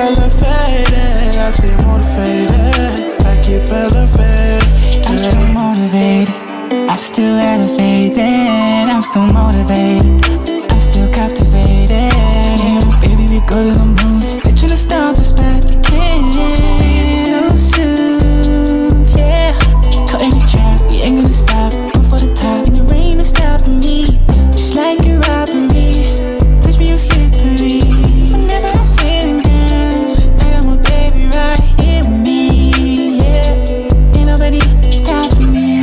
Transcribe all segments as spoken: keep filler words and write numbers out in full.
elevated, I stay motivated. I keep elevated. I'm still motivated. I'm still elevated. I'm still motivated. I'm still captivated. Yeah, baby, we go to the moon. They're trying to stop us, but they can't. So soon, yeah. Caught in the trap, we ain't gonna stop. Go for the top, and the rain is stopping me. Just like a robbery. Touch me, I'm slippery. Whenever I'm feeling good, I got my baby right here with me. Yeah, ain't nobody stopping me.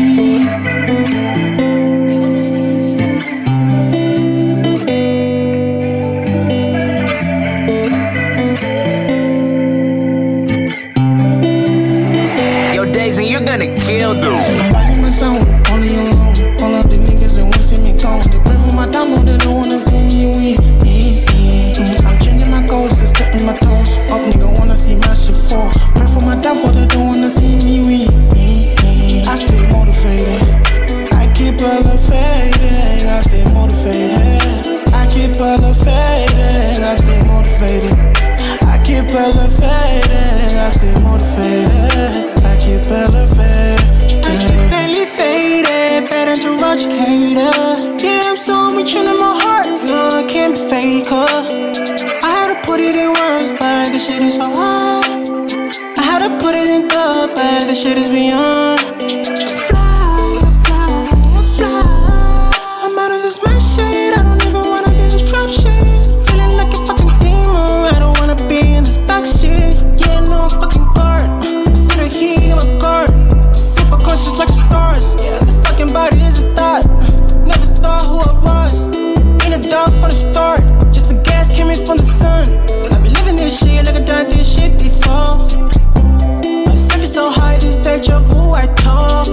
And you're gonna kill them. I'm writing my song, only alone. All of the niggas that want to see me gone. They pray for my time, but they don't wanna see me win. Mm-hmm. I'm changing my goals and stepping my toes up. Nigga wanna see my shit fall. Pray for my time, for they don't wanna see me win. Mm-hmm. I stay motivated. I keep elevated. I stay motivated. I keep elevated. I stay motivated. I keep elevated. I stay motivated. I keep elevated. I keep elevated, better than Roger. Yeah, I'm so much in my heart, no, I can't be faker. I had to put it in words, but the shit is so hard. I had to put it in thought, but the shit is beyond. Fly, I fly, I fly. I'm out of this mess shit, I don't even wanna be this trap shit. Feeling like a fucking demon, I don't wanna be in this back shit. Yeah, no, I'm fucking guard. I feel the heat in my guard. Super conscious like the stars. Yeah, the fucking body is a thought. Never thought who I was. In the dark from the start. Just the gas came in from the sun. I've been living this shit like I done this shit before. I'm sucking so high, this deja vu I talk.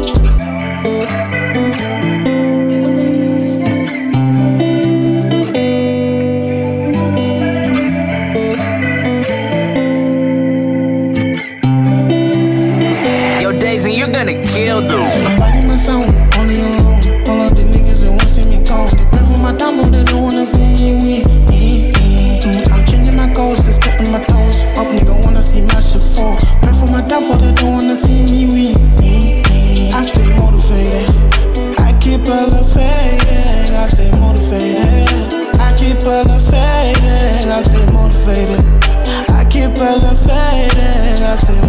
And you're gonna kill them. I'm writing my song, only alone. All of the niggas that want to see me gone. They pray for my time, but they don't wanna see me win. Mm-hmm. I'm changing my goals and stepping my toes up. Nigga wanna see my shit fall. Pray for my time, for they don't wanna see me win. Mm-hmm. I stay motivated. I keep elevated. I stay motivated. I keep elevated. I stay motivated. I keep elevated. I stay